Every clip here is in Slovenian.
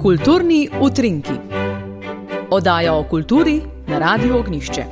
Kulturni utrinki. Oddaja o kulturi na Radiu Ognjišče.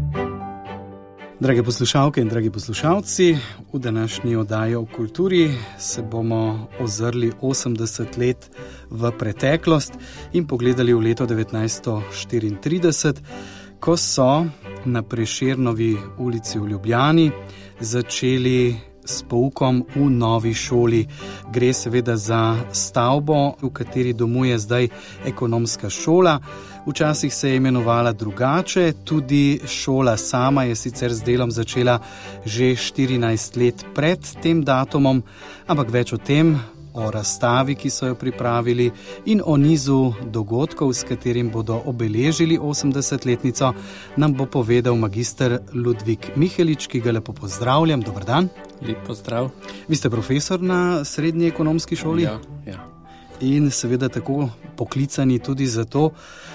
Drage poslušalke in dragi poslušalci, v današnji oddaji o kulturi se bomo ozrli 80 let v preteklost in pogledali v leto 1934, ko so na Prešernovi ulici v Ljubljani začeli s poukom v novi šoli. Gre seveda za stavbo, v kateri domuje zdaj ekonomska šola. Včasih se je imenovala drugače, tudi šola sama je sicer z delom začela že 14 let pred tem datumom, ampak več o tem, o razstavi, ki so jo pripravili in o nizu dogodkov, s katerim bodo obeležili 80-letnico, nam bo povedal magister Ludvik Mihelič, ki ga lepo pozdravljam. Dober dan. Lep pozdrav. Vi ste profesor na Srednji ekonomski šoli? Ja. In seveda tako poklicani tudi zato,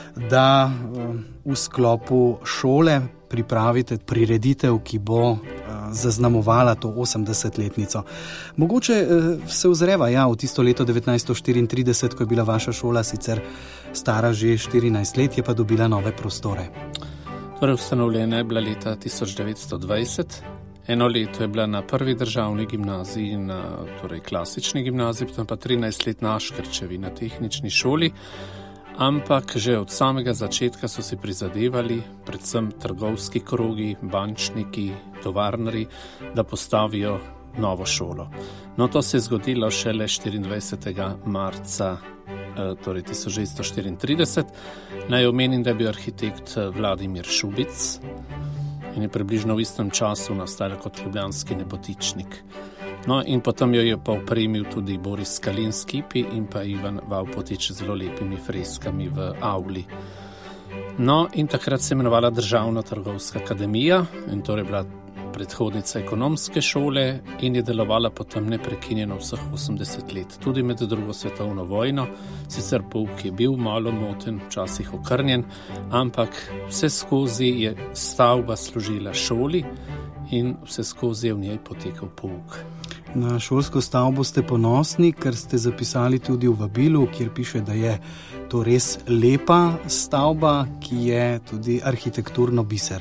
da v sklopu šole pripravite prireditev, ki bo zaznamovala to 80-letnico. Mogoče se ozreva v tisto leto 1934, ko je bila vaša šola sicer stara že 14 let, je pa dobila nove prostore. Torej, ustanovljena je bila leta 1920. Eno leto je bila na prvi državni gimnaziji, torej klasični gimnaziji, potem pa 13 let na Škrčevi, na tehnični šoli. Ampak že od samega začetka so si prizadevali, predvsem trgovski krogi, bančniki, tovarnari, da postavijo novo šolo. No, to se je zgodilo šele 24. marca torej 1934. Naj omenim, da je bil arhitekt Vladimir Šubic in je približno v istem času nastal kot ljubljanski nebotičnik. No, in potem jo je pa opremil tudi Boris Skalin s kipi in pa Ivan Vavpotič z zelo lepimi freskami v avli. No, in takrat se je imenovala Državna trgovska akademija in torej bila predhodnica ekonomske šole in je delovala potem neprekinjeno vseh 80 let, tudi med drugo svetovno vojno. Sicer pouk je bil malo moten, včasih okrnjen, ampak vse skozi je stavba služila šoli in vse skozi je v njej potekal pouk. Na šolsko stavbo ste ponosni, ker ste zapisali tudi v vabilu, kjer piše, da je to res lepa stavba, ki je tudi arhitekturno biser.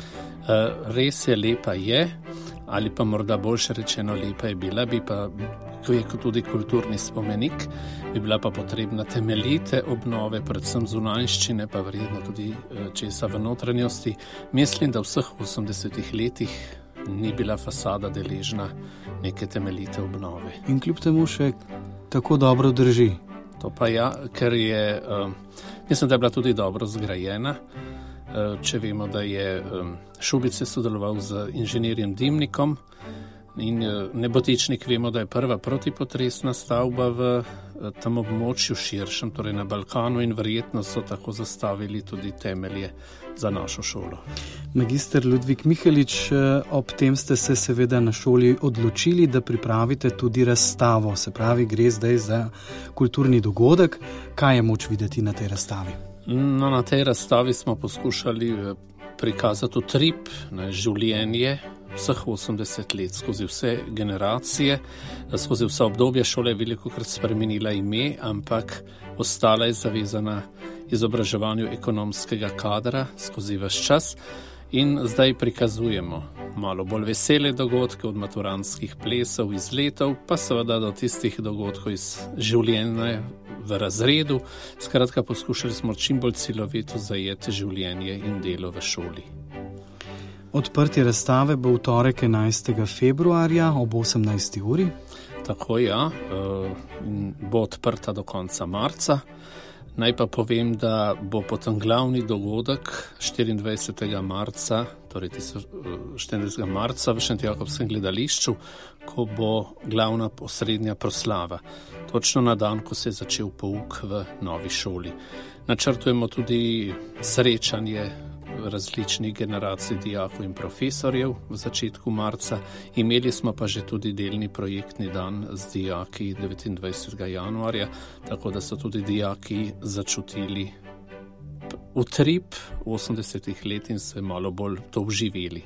Res je, lepa je, ali pa morda boljše rečeno lepa je bila, bi pa, ko je tudi kulturni spomenik, bi bila pa potrebna temeljite obnove, predvsem zunanjščine, pa verjetno tudi česa v notranjosti. Mislim, da v vseh 80 letih ni bila fasada deležna neke temeljite obnove. In kljub temu še tako dobro drži. To pa ja, ker je, mislim, da je bila tudi dobro zgrajena. Če vemo, da je Šubic sodeloval z inženirjem Dimnikom in Nebotičnik, vemo, da je prva protipotresna stavba v tem območju širšem, torej na Balkanu, in verjetno so tako zastavili tudi temelje za našo šolo. Magister Ludvik Mihelič, ob tem ste se seveda na šoli odločili, da pripravite tudi razstavo, se pravi, gre zdaj za kulturni dogodek. Kaj je moč videti na tej razstavi? No, na tej razstavi smo poskušali prikazati utrip, življenje vseh 80 let, skozi vse generacije, skozi vsa obdobja. Šola je velikokrat spremenila ime, ampak ostala je zavezana izobraževanju ekonomskega kadra skozi ves čas. In zdaj prikazujemo malo bolj vesele dogodke, od maturantskih plesov, izletov, pa seveda do tistih dogodkov iz življenja v razredu. Skratka, poskušali smo čim bolj celovito zajeti življenje in delo v šoli. Odprtje razstave bo v torek 11. februarja ob 18. uri. Tako ja, bo odprta do konca marca. Naj pa povem, da bo potem glavni dogodek 24. marca, torej 24. marca v Šentjakobskem gledališču, ko bo glavna osrednja proslava. Točno na dan, ko se je začel pouk v novi šoli. Načrtujemo tudi srečanje različnih generacij dijakov in profesorjev v začetku marca. Imeli smo pa že tudi delni projektni dan z dijaki 29. januarja, tako da so tudi dijaki začutili utrip 80 let in se malo bolj to vživeli.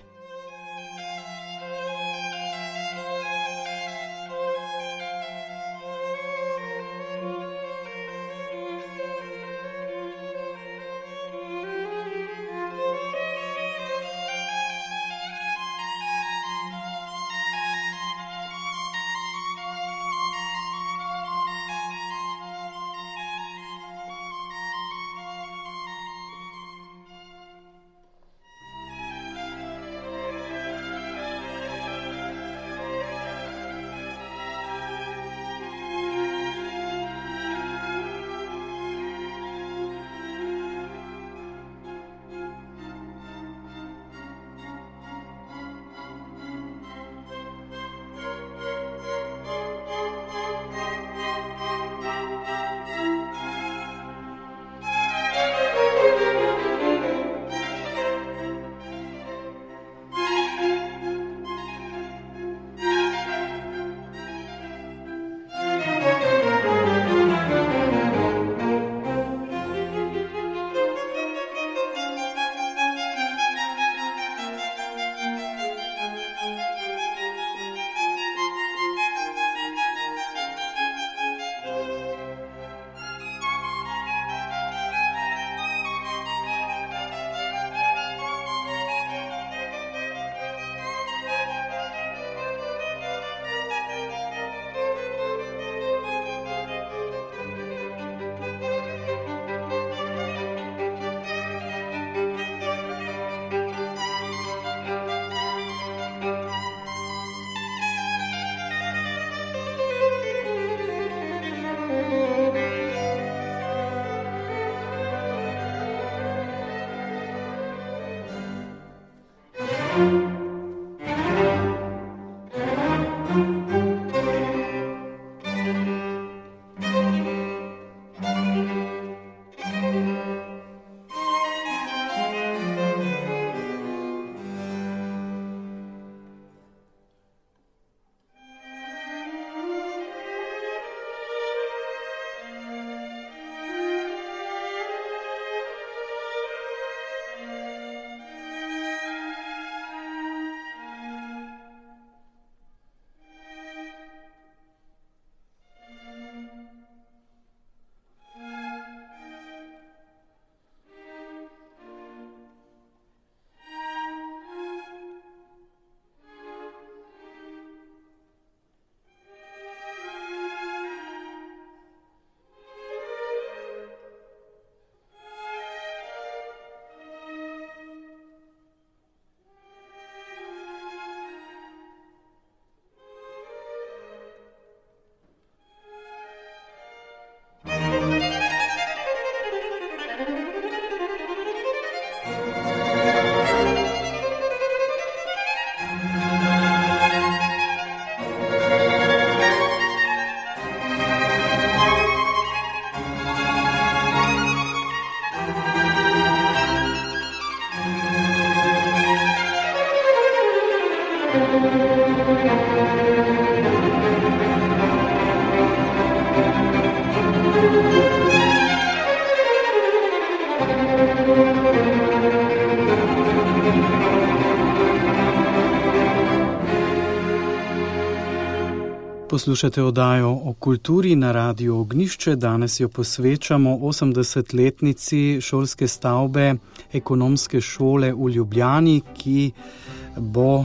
Poslušate oddajo o kulturi na Radiu Ognjišče. Danes jo posvečamo 80-letnici šolske stavbe Ekonomske šole v Ljubljani, ki bo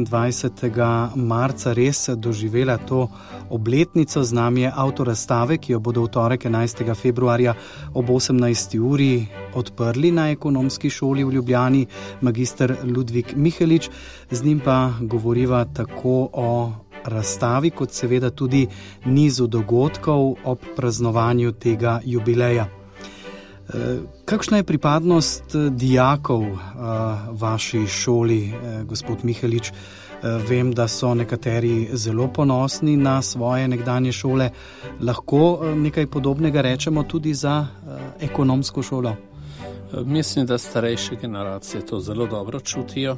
24. marca res doživela to obletnico. Z nami je avtor razstave, ki jo bodo v torek 11. februarja ob 18. uri odprli na Ekonomski šoli v Ljubljani, magister Ludvik Mihelič. Z njim pa govoriva tako o razstavi, kot seveda tudi nizu dogodkov ob praznovanju tega jubileja. Kakšna je pripadnost dijakov vaši šoli, gospod Mihelič? Vem, da so nekateri zelo ponosni na svoje nekdanje šole. Lahko nekaj podobnega rečemo tudi za ekonomsko šolo? Mislim, da starejše generacije to zelo dobro čutijo.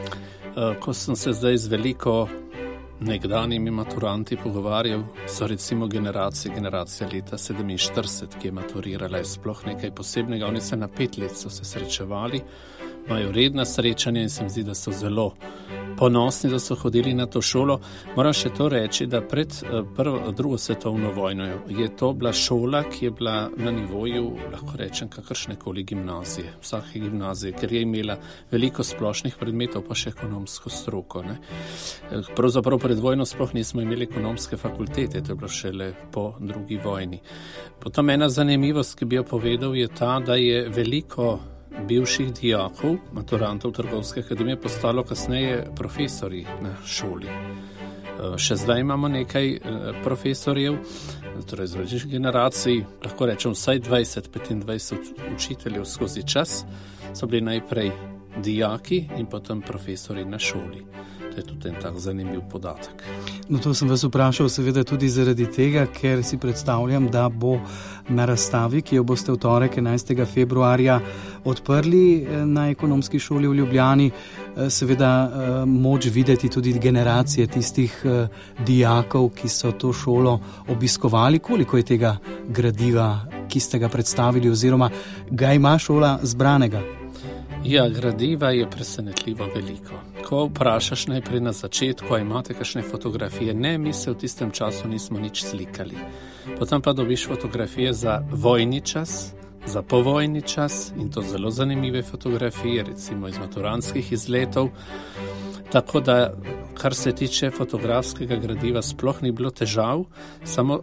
Ko sem se zdaj z veliko nekdanjimi maturanti pogovarjal, so recimo generacija leta 47, ki je maturirala, je sploh nekaj posebnega. Oni se na 5 let so se srečevali, imajo redna srečanja in se mi zdi, da so zelo ponosni, da so hodili na to šolo. Moram še to reči, da pred drugo svetovno vojno je to bila šola, ki je bila na nivoju, lahko rečem, kakršnekoli gimnazije, vsake gimnazije, ker je imela veliko splošnih predmetov, pa še ekonomsko stroko. Pravzaprav pred vojno sploh nismo imeli ekonomske fakultete, to je bilo šele po drugi vojni. Potem ena zanimivost, ki bi jo povedal, je ta, da je veliko bivših dijakov, maturantov Trgovske akademije, postalo kasneje profesori na šoli. Še zdaj imamo nekaj profesorjev, torej z različnih generacij, lahko rečem vsaj 20-25 učiteljev skozi čas, so bili najprej dijaki in potem profesori na šoli. To je tudi en tak zanimiv podatek. No, to sem vas vprašal seveda tudi zaradi tega, ker si predstavljam, da bo na razstavi, ki jo boste v torek 11. februarja odprli na Ekonomski šoli v Ljubljani, seveda moč videti tudi generacije tistih dijakov, ki so to šolo obiskovali. Koliko je tega gradiva, ki ste ga predstavili, oziroma ga ima šola zbranega? Ja, gradiva je presenetljivo veliko. Ko vprašaš najprej na začetku, a imate kakšne fotografije, ne, mi se v tistem času nismo nič slikali. Potem pa dobiš fotografije za vojni čas, za povojni čas in to zelo zanimive fotografije, recimo iz maturantskih izletov. Tako da, kar se tiče fotografskega gradiva, sploh ni bilo težav, samo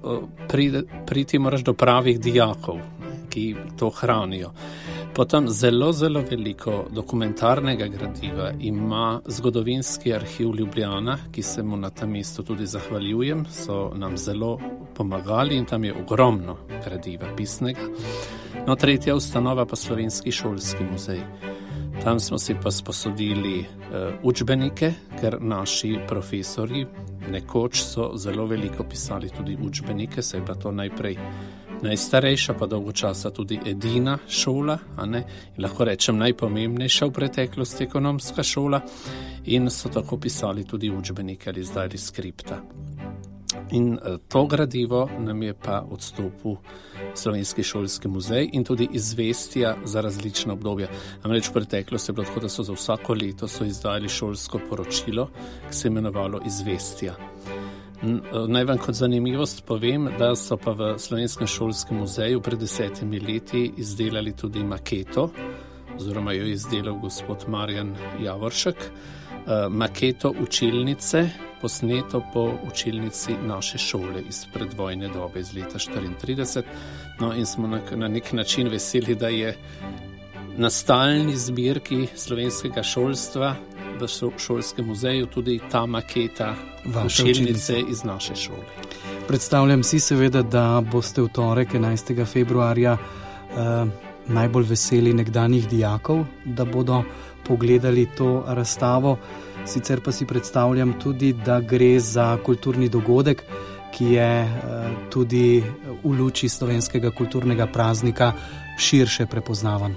priti moraš do pravih dijakov, ki to hranijo. Potem zelo veliko dokumentarnega gradiva ima Zgodovinski arhiv Ljubljana, ki se mu na tem mestu tudi zahvaljujem, so nam zelo pomagali in tam je ogromno gradiva pisnega. No, tretja ustanova pa Slovenski šolski muzej. Tam smo si pa sposodili učbenike, ker naši profesorji nekoč so zelo veliko pisali tudi učbenike, saj je bila to najstarejša, pa dolgo časa tudi edina šola, in lahko rečem najpomembnejša v preteklosti ekonomska šola, in so tako pisali tudi učbenike ali izdali skripta. In to gradivo nam je pa odstopil Slovenski šolski muzej in tudi izvestja za različna obdobja. Namreč v preteklosti je bilo tako, da so za vsako leto izdali šolsko poročilo, ki se je imenovalo izvestja. Naj vam kot zanimivost povem, da so pa v Slovenskem šolskem muzeju pred 10 leti izdelali tudi maketo, oziroma jo je izdelal gospod Marjan Javoršek, maketo učilnice, posneto po učilnici naše šole iz predvojne dobe, iz leta 1934. No, in smo na nek način veseli, da je na stalni zbirki slovenskega šolstva v šolskem muzeju tudi ta maketa učilnice iz naše šole. Predstavljam si seveda, da boste v torek 11. februarja najbolj veseli nekdanjih dijakov, da bodo pogledali to razstavo. Sicer pa si predstavljam tudi, da gre za kulturni dogodek, ki je tudi v luči slovenskega kulturnega praznika širše prepoznavan.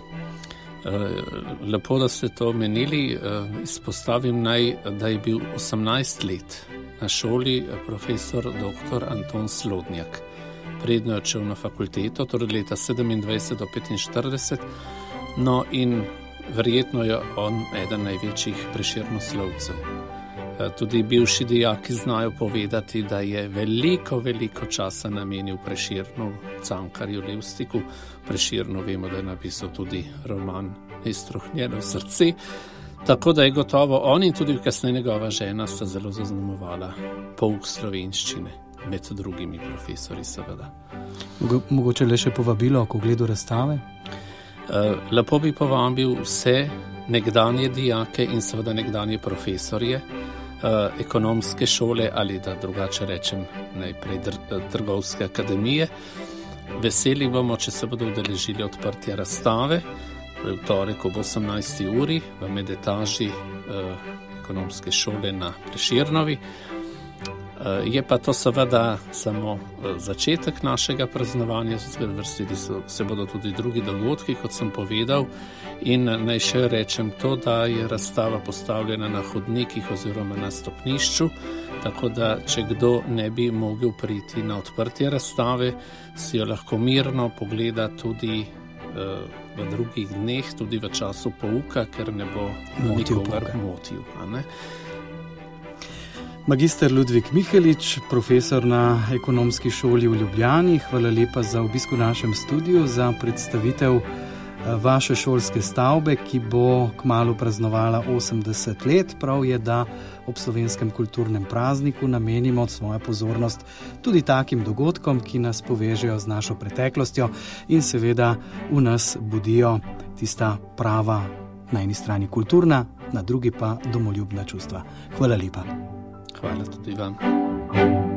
Lepo, da ste to omenili. Izpostavim naj, da je bil 18 let na šoli profesor dr. Anton Slodnjak. Predno je odšel na fakulteto, torej leta 27 do 45, no in verjetno je on eden največjih Prešernoslovcev. Tudi bivši dijaki znajo povedati, da je veliko časa namenil Prešernu, Cankarju, Levstiku. Prešernu vemo, da je napisal tudi roman Iztrohnjeno srce. Tako da je gotovo on in tudi kasneje njegova žena sta zelo zaznamovala pouk slovenščine, med drugimi profesori seveda. Mogoče le še povabilo k ogledu razstave? Lepo bi povabil vse nekdanje dijake in seveda nekdanje profesorje ekonomske šole ali da drugače rečem najprej trgovske akademije. Veseli bomo, če se bodo udeležili odprtja razstave v torek ob 18. uri v medetaži ekonomske šole na Prešernovi. Je pa to seveda samo začetek našega praznovanja, vrstili se bodo tudi drugi dogodki, kot sem povedal, in naj še rečem to, da je razstava postavljena na hodnikih oziroma na stopnišču, tako da če kdo ne bi mogel priti na odprtje razstave, si jo lahko mirno pogleda tudi v drugih dneh, tudi v času pouka, ker ne bo nikogar motil. Magister Ludvik Mihelič, profesor na ekonomski šoli v Ljubljani, hvala lepa za obisk v našem studiu, za predstavitev vaše šolske stavbe, ki bo kmalu praznovala 80 let. Prav je, da ob slovenskem kulturnem prazniku namenimo svojo pozornost tudi takim dogodkom, ki nas povežejo z našo preteklostjo in seveda v nas budijo tista prava, na eni strani kulturna, na drugi pa domoljubna čustva. Hvala lepa. Hvala tudi vam.